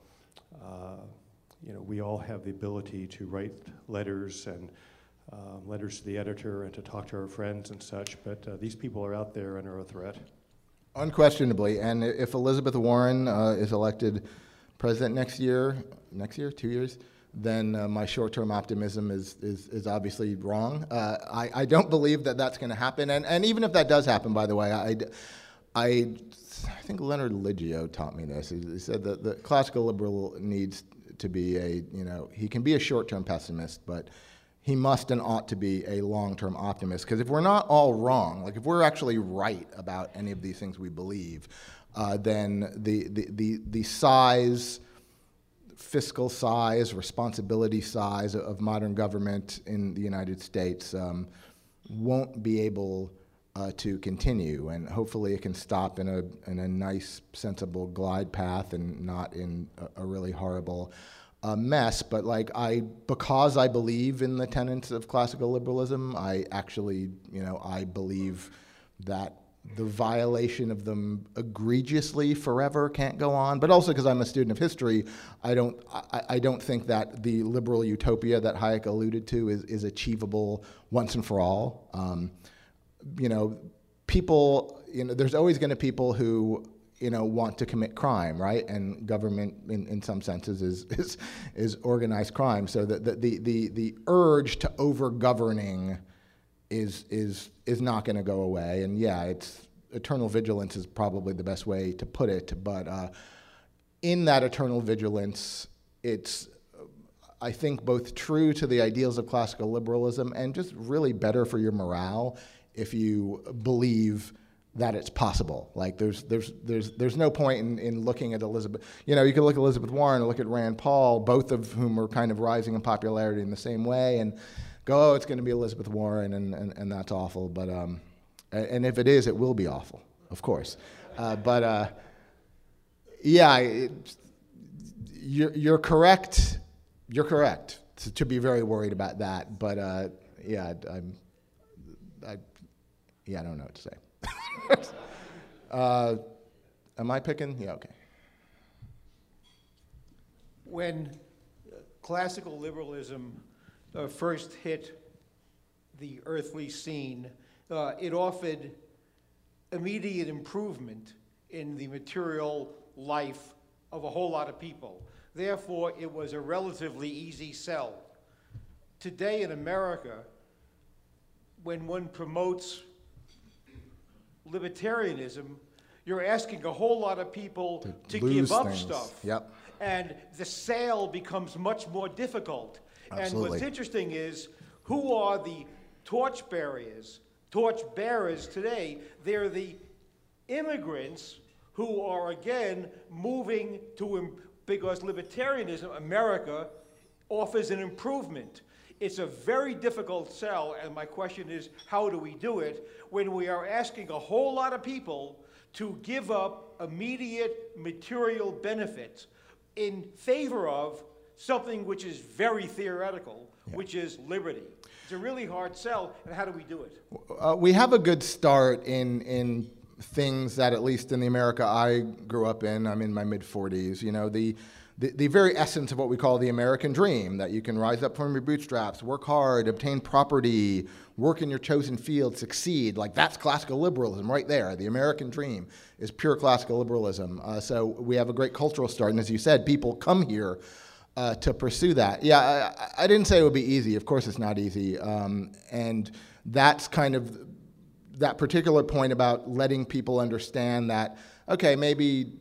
uh, you know, we all have the ability to write letters and uh, letters to the editor and to talk to our friends and such, but uh, these people are out there and are a threat. Unquestionably, and if Elizabeth Warren uh, is elected president next year, next year, two years, then uh, my short-term optimism is, is, is obviously wrong. Uh, I, I don't believe that that's going to happen. And, and even if that does happen, by the way, I, I, I think Leonard Liggio taught me this. He, he said that the classical liberal needs to be a, you know, he can be a short-term pessimist, but he must and ought to be a long-term optimist. Because if we're not all wrong, like if we're actually right about any of these things we believe, uh, then the, the, the, the size, fiscal size, responsibility size of modern government in the United States um, won't be able uh, to continue, and hopefully it can stop in a in a nice, sensible glide path and not in a, a really horrible uh, mess. But like I, because I believe in the tenets of classical liberalism, I actually, you know, I believe that the violation of them egregiously forever can't go on, but also because I'm a student of history, I don't, I, I don't think that the liberal utopia that Hayek alluded to is, is achievable once and for all. Um, you know, people, you know, there's always going to be people who, you know, want to commit crime, right? And government, in, in some senses, is, is, is organized crime. So the, the, the, the, the urge to over-governing is is is not going to go away. And yeah, it's eternal vigilance is probably the best way to put it. But uh, in that eternal vigilance, it's I think both true to the ideals of classical liberalism and just really better for your morale if you believe that it's possible. Like there's there's there's there's no point in, in looking at Elizabeth. You know, you could look at Elizabeth Warren and look at Rand Paul, both of whom are kind of rising in popularity in the same way, and go, oh, it's going to be Elizabeth Warren, and, and, and that's awful. But um, and if it is, it will be awful, of course. Uh, but uh, yeah, it, you're you're correct. You're correct to, to be very worried about that. But uh, yeah, I'm. I, yeah, I don't know what to say. uh, am I picking? Yeah, okay. When classical liberalism uh, first hit the earthly scene, uh, it offered immediate improvement in the material life of a whole lot of people. Therefore, it was a relatively easy sell. Today in America, when one promotes libertarianism, you're asking a whole lot of people to, to give up things. stuff. Yep. and the sale becomes much more difficult. And Absolutely. what's interesting is, who are the torch bearers, torch bearers today? They're the immigrants who are, again, moving to, im- because libertarianism, America, offers an improvement. It's a very difficult sell, and my question is, how do we do it when we are asking a whole lot of people to give up immediate material benefits in favor of something which is very theoretical, yeah. which is liberty? It's a really hard sell, and how do we do it? Uh, we have a good start in in things that, at least in the America I grew up in, I'm in my mid forties, you know, the The, the very essence of what we call the American dream, that you can rise up from your bootstraps, work hard, obtain property, work in your chosen field, succeed. Like, that's classical liberalism right there. The American dream is pure classical liberalism. Uh, so we have a great cultural start. And as you said, people come here uh, to pursue that. Yeah, I, I didn't say it would be easy. Of course it's not easy. Um, and that's kind of that particular point about letting people understand that, okay, maybe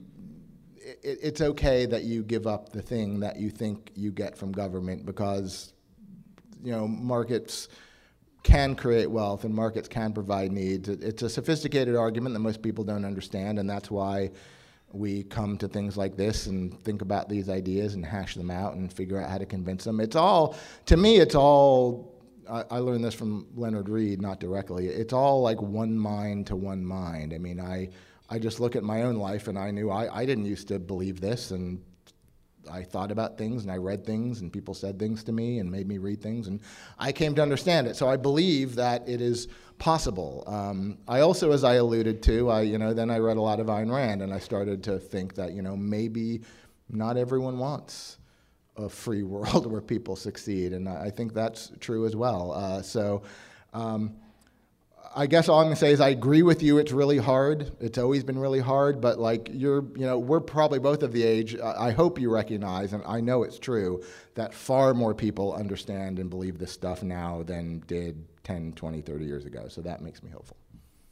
it's okay that you give up the thing that you think you get from government, because, you know, markets can create wealth and markets can provide needs. It's a sophisticated argument that most people don't understand, and that's why we come to things like this and think about these ideas and hash them out and figure out how to convince them. It's all, to me, it's all, I, I learned this from Leonard Read, not directly, it's all like one mind to one mind. I mean, I... I just look at my own life, and I knew I, I didn't used to believe this, and I thought about things, and I read things, and people said things to me and made me read things, and I came to understand it. So I believe that it is possible. Um, I also, as I alluded to, I, you know, then I read a lot of Ayn Rand, and I started to think that, you know, maybe not everyone wants a free world where people succeed, and I, I think that's true as well. Uh, so. Um, I guess all I'm gonna say is I agree with you. It's really hard. It's always been really hard. But like you're, you know, we're probably both of the age. I hope you recognize, and I know it's true, that far more people understand and believe this stuff now than did ten, twenty, thirty years ago. So that makes me hopeful.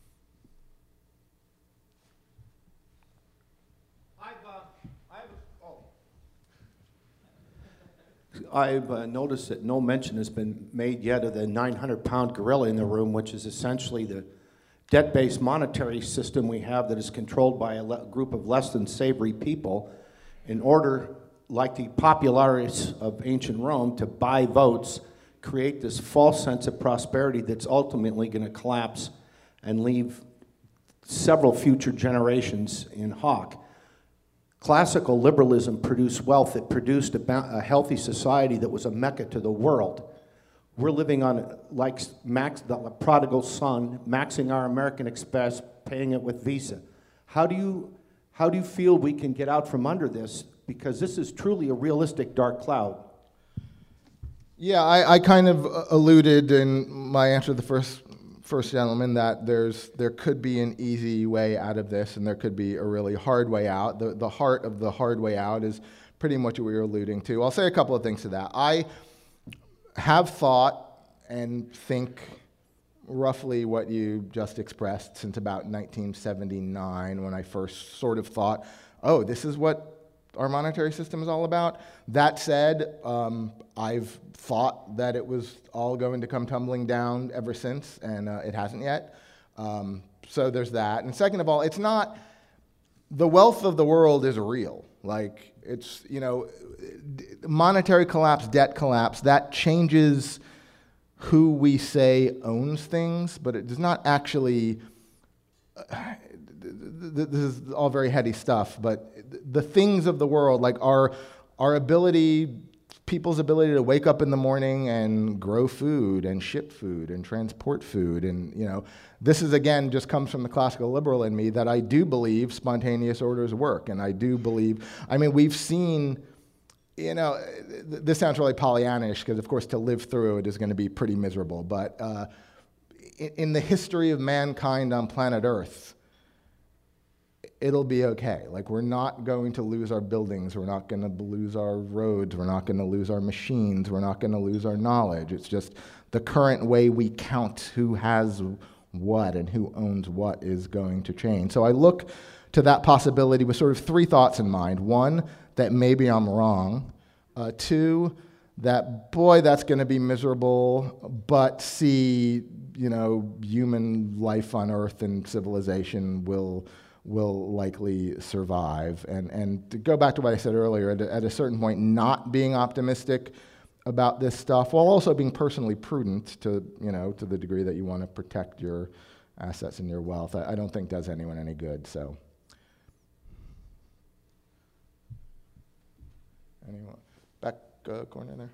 I've, uh, I've, oh. I've uh, noticed that no mention has been made yet of the nine hundred pound gorilla in the room, which is essentially the debt-based monetary system we have that is controlled by a le- group of less than savory people in order, like the populares of ancient Rome, to buy votes, create this false sense of prosperity that's ultimately going to collapse and leave several future generations in hock. Classical liberalism produced wealth. It produced a, ba- a healthy society that was a mecca to the world. We're living on, like max, the prodigal son, maxing our American Express, paying it with Visa. How do you, how do you feel we can get out from under this? Because this is truly a realistic dark cloud. Yeah, I, I kind of alluded in my answer to the first first gentleman that there's there could be an easy way out of this, and there could be a really hard way out. The the heart of the hard way out is pretty much what we were alluding to. I'll say a couple of things to that. I have thought and think roughly what you just expressed since about nineteen seventy-nine, when I first sort of thought, oh, this is what our monetary system is all about. That said, um, I've thought that it was all going to come tumbling down ever since, and uh, it hasn't yet. Um, so there's that. And second of all, it's not, the wealth of the world is real. Like, it's, you know, monetary collapse, debt collapse, that changes who we say owns things, but it does not actually, uh, this is all very heady stuff, but the things of the world, like our our ability, people's ability to wake up in the morning and grow food and ship food and transport food, and, you know, this is, again, just comes from the classical liberal in me, that I do believe spontaneous orders work, and I do believe, I mean, we've seen, you know, this sounds really Pollyannish, because, of course, to live through it is going to be pretty miserable, but uh, in, in the history of mankind on planet Earth, it'll be okay. Like, we're not going to lose our buildings, we're not going to lose our roads, we're not going to lose our machines, we're not going to lose our knowledge. It's just the current way we count who has what and who owns what is going to change. So I look to that possibility with sort of three thoughts in mind. One, that maybe I'm wrong. Uh, two, that, boy, that's going to be miserable, but see, you know, human life on Earth and civilization will will likely survive. And, and to go back to what I said earlier, at a, at a certain point, not being optimistic about this stuff, while also being personally prudent to, you know, to the degree that you want to protect your assets and your wealth, I, I don't think does anyone any good, so. Anyone? Back uh, corner there.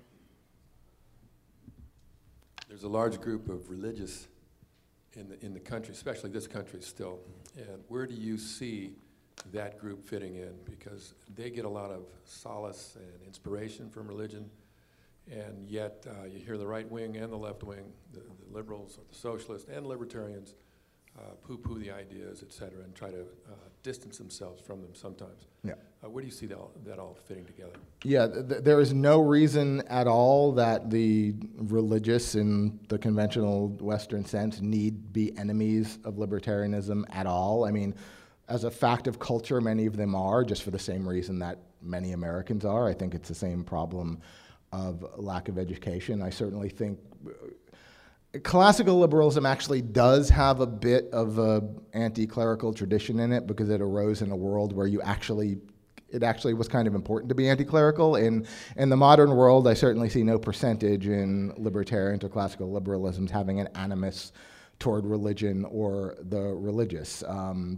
There's a large group of religious in the, in the country, especially this country still. And where do you see that group fitting in? Because they get a lot of solace and inspiration from religion, and yet uh, you hear the right wing and the left wing, the, the liberals, the socialists, and libertarians uh, poo-poo the ideas, et cetera, and try to uh, distance themselves from them sometimes. Yeah. Uh, where do you see that all, that all fitting together? Yeah, th- th- there is no reason at all that the religious in the conventional Western sense need be enemies of libertarianism at all. I mean, as a fact of culture, many of them are, just for the same reason that many Americans are. I think it's the same problem of lack of education. I certainly think classical liberalism actually does have a bit of a anti-clerical tradition in it because it arose in a world where you actually, it actually was kind of important to be anti-clerical. In, in the modern world, I certainly see no percentage in libertarians or classical liberalisms having an animus toward religion or the religious. Um,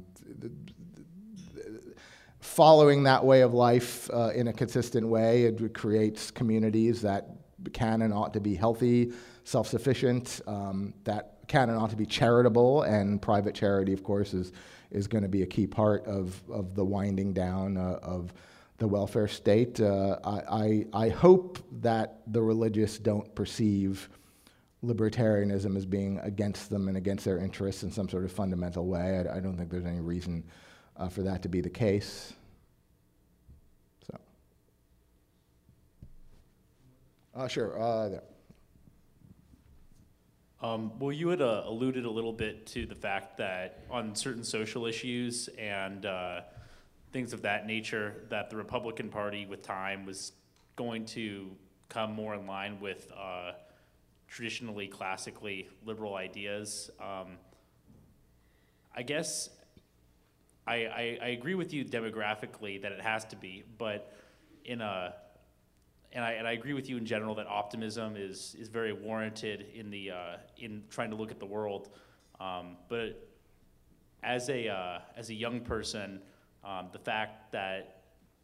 following that way of life uh, in a consistent way, it creates communities that can and ought to be healthy, self-sufficient, um, that can and ought to be charitable, and private charity, of course, is is going to be a key part of, of the winding down uh, of the welfare state. Uh, I, I, I hope that the religious don't perceive libertarianism as being against them and against their interests in some sort of fundamental way. I, I don't think there's any reason uh, for that to be the case. So, uh, sure, uh, there. Um, well, you had uh, alluded a little bit to the fact that on certain social issues and uh, things of that nature, that the Republican Party with time was going to come more in line with uh, traditionally, classically liberal ideas. Um, I guess I, I, I agree with you demographically that it has to be, but in a And I, and I agree with you in general that optimism is, is very warranted in the uh, in trying to look at the world. Um, but as a uh, as a young person, um, the fact that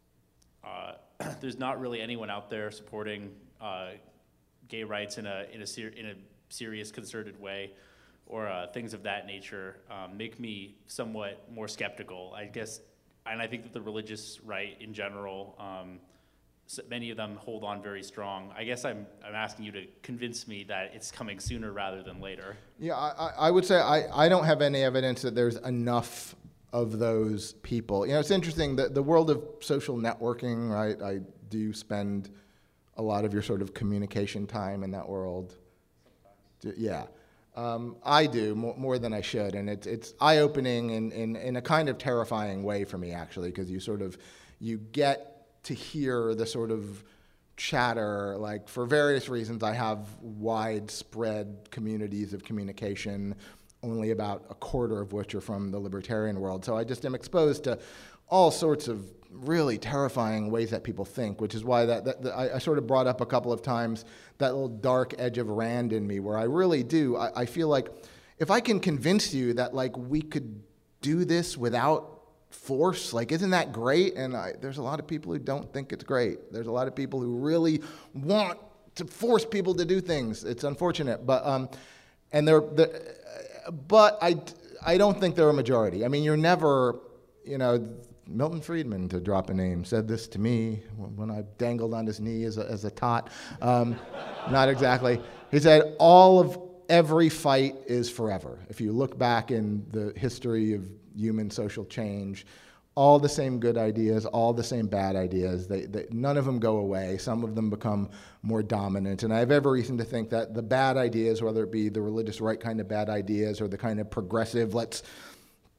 uh, there's not really anyone out there supporting uh, gay rights in a in a ser- in a serious, concerted way, or uh, things of that nature, um, make me somewhat more skeptical, I guess. And I think that the religious right in general. Um, So many of them hold on very strong. I guess I'm I'm asking you to convince me that it's coming sooner rather than later. Yeah, I, I would say I, I don't have any evidence that there's enough of those people. You know, it's interesting, the, the world of social networking, right? I do spend a lot of your sort of communication time in that world. Do, yeah. Um, I do, more, more than I should, and it's it's eye-opening in, in, in a kind of terrifying way for me, actually, because you sort of, you get to hear the sort of chatter, like for various reasons I have widespread communities of communication, only about a quarter of which are from the libertarian world. So I just am exposed to all sorts of really terrifying ways that people think, which is why that, that, that I, I sort of brought up a couple of times that little dark edge of Rand in me, where I really do, I, I feel like if I can convince you that like we could do this without force, like isn't that great? And I, there's a lot of people who don't think it's great. There's a lot of people who really want to force people to do things. It's unfortunate, but um, and they're, they're but I I don't think they're a majority. I mean, you're never, you know, Milton Friedman, to drop a name, said this to me when I dangled on his knee as a, as a tot. Um, not exactly. He said, all of every fight is forever. If you look back in the history of human social change, all the same good ideas, all the same bad ideas, they, they, none of them go away. Some of them become more dominant. And I have every reason to think that the bad ideas, whether it be the religious right kind of bad ideas or the kind of progressive, let's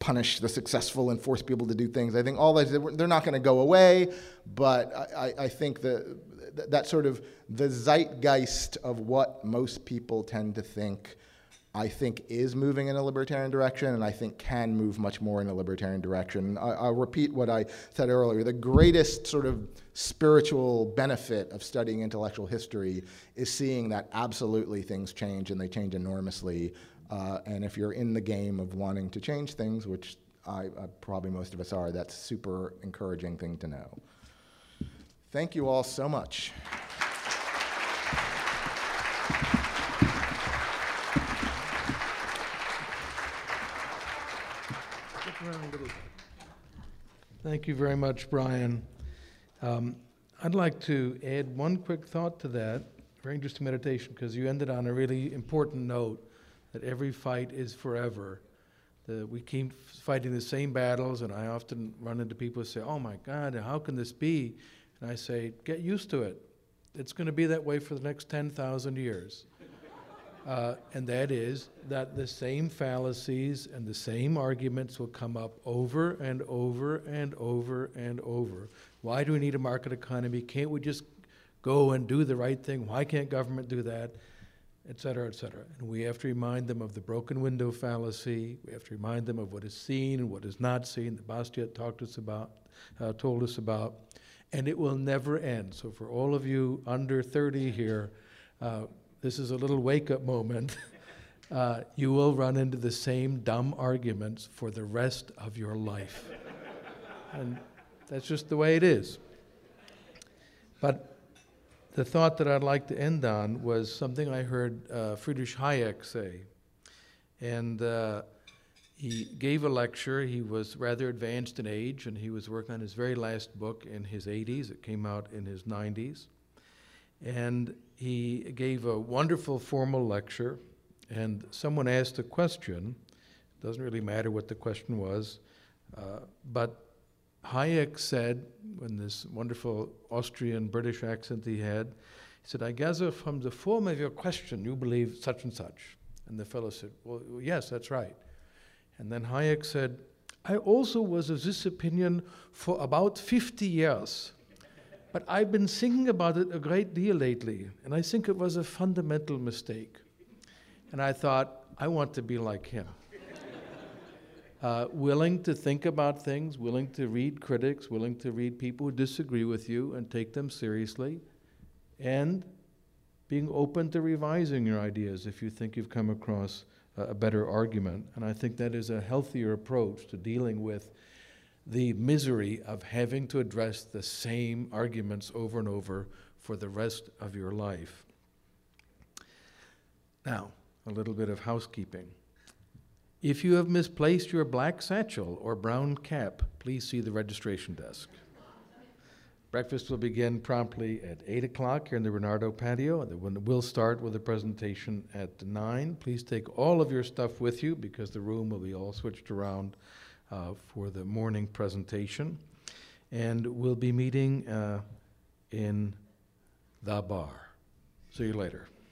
punish the successful and force people to do things. I think all that, they're not going to go away, but I, I think that that sort of the zeitgeist of what most people tend to think, I think is moving in a libertarian direction, and I think can move much more in a libertarian direction. I, I'll repeat what I said earlier. The greatest sort of spiritual benefit of studying intellectual history is seeing that absolutely things change, and they change enormously. Uh, and if you're in the game of wanting to change things, which I, uh, probably most of us are, that's a super encouraging thing to know. Thank you all so much. Thank you very much, Brian. Um, I'd like to add one quick thought to that, very interesting meditation, because you ended on a really important note, that every fight is forever. The, we keep fighting the same battles, and I often run into people who say, oh my God, how can this be? And I say, get used to it. It's going to be that way for the next ten thousand years. Uh, and that is that the same fallacies and the same arguments will come up over and over and over and over. Why do we need a market economy? Can't we just go and do the right thing? Why can't government do that? Et cetera, et cetera. And we have to remind them of the broken window fallacy. We have to remind them of what is seen and what is not seen, that Bastiat talked us about, uh, told us about. And it will never end. So for all of you under thirty here, uh, this is a little wake-up moment. uh, you will run into the same dumb arguments for the rest of your life. And that's just the way it is. But the thought that I'd like to end on was something I heard uh, Friedrich Hayek say. And uh, he gave a lecture. He was rather advanced in age, and he was working on his very last book in his eighties. It came out in his nineties. And he gave a wonderful formal lecture, and someone asked a question. It doesn't really matter what the question was, uh, but Hayek said, in this wonderful Austrian-British accent he had, he said, I gather from the form of your question you believe such and such. And the fellow said, well, yes, that's right. And then Hayek said, I also was of this opinion for about fifty years. But I've been thinking about it a great deal lately, and I think it was a fundamental mistake. And I thought, I want to be like him. uh, willing to think about things, willing to read critics, willing to read people who disagree with you and take them seriously, and being open to revising your ideas if you think you've come across a, a better argument. And I think that is a healthier approach to dealing with the misery of having to address the same arguments over and over for the rest of your life. Now, a little bit of housekeeping. If you have misplaced your black satchel or brown cap, please see the registration desk. Breakfast will begin promptly at eight o'clock here in the Renardo patio, and we'll start with a presentation at nine. Please take all of your stuff with you because the room will be all switched around Uh, for the morning presentation. And we'll be meeting uh, in the bar. See you later.